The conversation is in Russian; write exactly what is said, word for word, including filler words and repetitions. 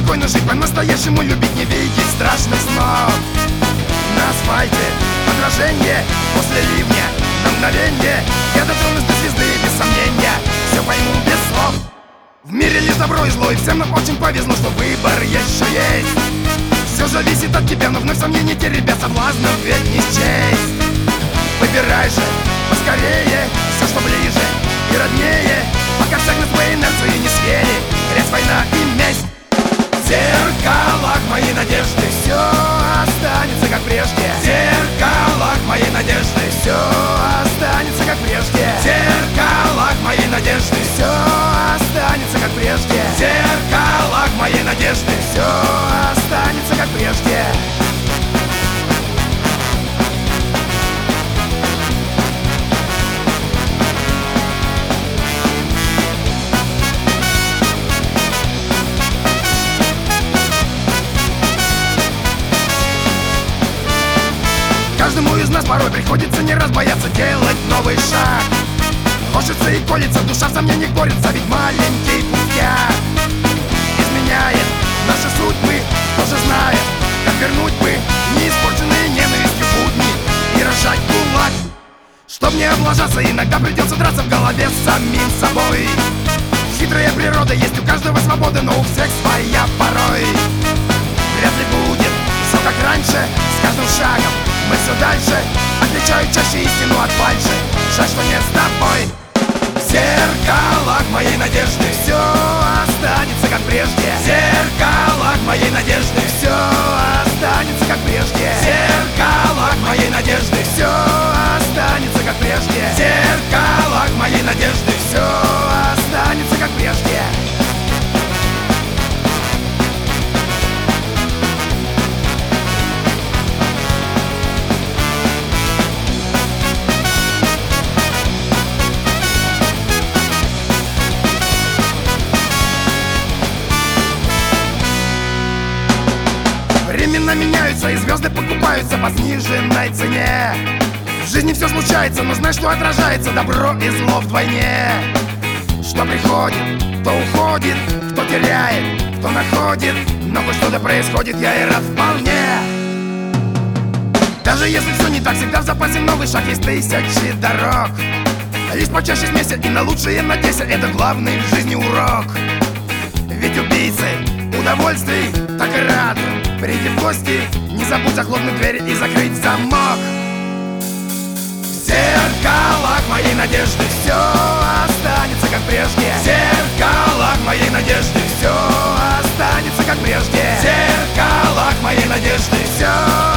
спокойно жить, по-настоящему любить, не видеть страшных снов. На асфальте отражение после ливня, на мгновенье я дотронусь до звезды, без сомнения все пойму без слов. В мире лишь добро и зло, и всем нам очень повезло, что выбор еще есть. Все зависит от тебя, но вновь сомнений теребят, соблазнов ведь не счесть. Выбирай же поскорее все, что ближе и роднее, пока шаг на твою инерцию не съели грязь, война и месть. В зеркалах моей надежды все останется как прежде. В зеркалах моей надежды все останется как прежде. В зеркалах моей надежды все останется как прежде. В зеркалах моей надежды все останется как прежде. Каждому из нас порой приходится не раз бояться делать новый шаг. Хочется и колется, душа в сомнениях борется, ведь маленький пустяк изменяет наши судьбы, тоже знает, как вернуть бы неиспорченные ненавистью будни и разжать кулак. Чтоб не облажаться, иногда придется драться в голове с самим собой. Хитрая природа, есть у каждого свобода, но у всех своя порой. Вряд ли будет все как раньше, с каждым шагом мы все дальше. Отличаю чаще истину от фальши, жаль, что нет с тобой. В зеркалах моей надежды все останется как прежде. В зеркалах моей надежды все останется как прежде. В зеркалах моей надежды все останется как прежде. В зеркалах моей надежды все останется как прежде. Времена меняются, и звезды покупаются по сниженной цене. В жизни все случается, но знай, что отражается добро и зло вдвойне. Что приходит, то уходит, кто теряет, кто находит, но хоть что-то происходит, я и рад вполне. Даже если все не так, всегда в запасе новый шаг, есть тысячи дорог. Лишь почаще смейся и на лучшее надейся, это главный в жизни урок. Ведь убийцы удовольствий так и рады. Приди в гости, не забудь захлопнуть дверь и закрыть замок. В зеркалах моей надежды все останется как прежде. В зеркалах моей надежды все останется как прежде. В зеркалах моей надежды все